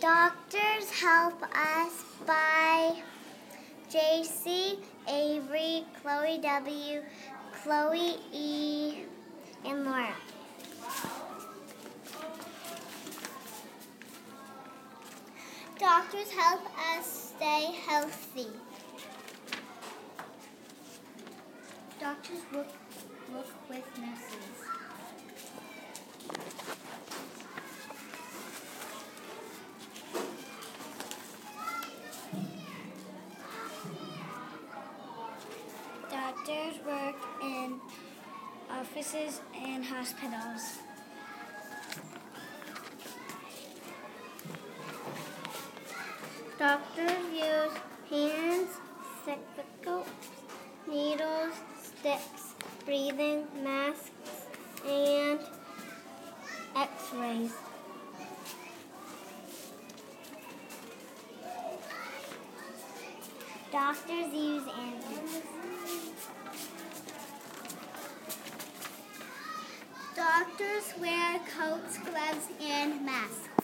Doctors Help Us by JC, Avery, Chloe W., Chloe E., and Laura. Doctors help us stay healthy. Doctors work with nurses. Doctors work in offices and hospitals. Doctors use pens, stethoscopes, needles, sticks, breathing masks, and x-rays. Doctors use ambulances. Doctors wear coats, gloves, and masks.